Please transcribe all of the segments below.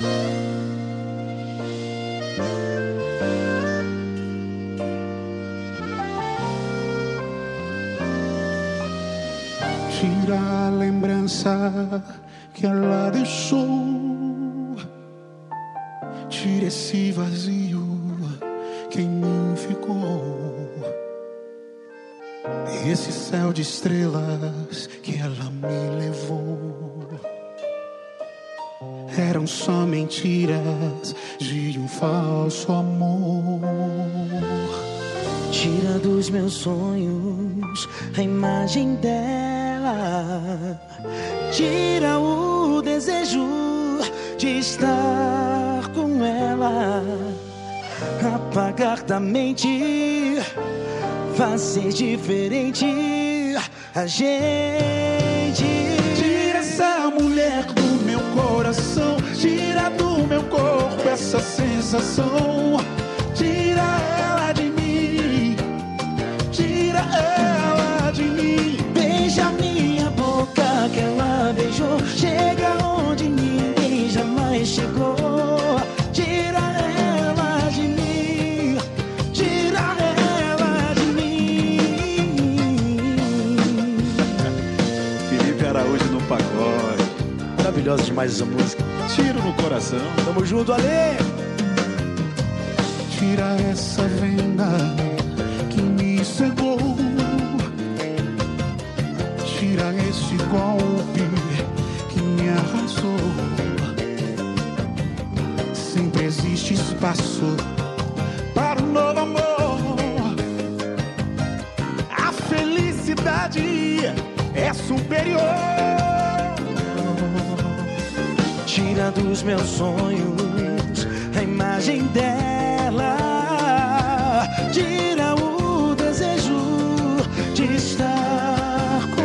Tira a lembrança que ela deixou, tira esse vazio que em mim ficou, esse céu de estrelas que ela me levou. Eram só mentiras de um falso amor. Tira dos meus sonhos a imagem dela, tira o desejo de estar com ela, apagar da mente, fazer diferente a gente. Tira essa mulher do meu coração, tira do meu corpo essa sensação, tira ela de mim, tira ela de mim. Beija minha boca que ela beijou, chega onde ninguém jamais chegou. Tira ela de mim, tira ela de mim. Felipe Araújo no pagode. Maravilhosa demais essa música. Tiro no coração. Tamo junto, Ale! Tira essa venda que me cegou, tira esse golpe que me arrasou. Sempre existe espaço para um novo amor. A felicidade é superior. Tira dos meus sonhos a imagem dela, tira o desejo de estar com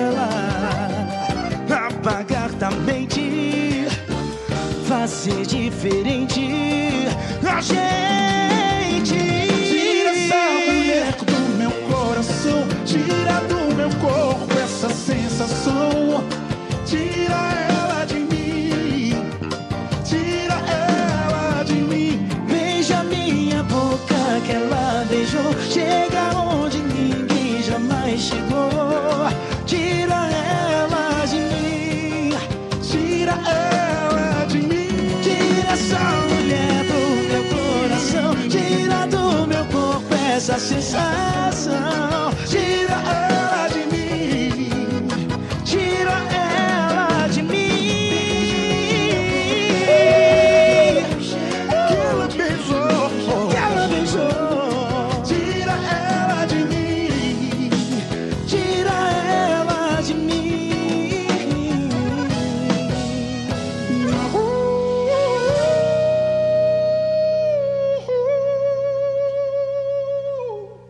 ela, apagar da mente, fazer diferente a gente. Tira essa mulher do meu coração, tira do meu corpo essa sensação, tira ela de mim, tira ela de mim. Beija minha boca que ela beijou, chega onde ninguém jamais chegou. Tira ela de mim, Tira ela de mim. tira essa mulher do meu coração, tira do meu corpo essa sensação,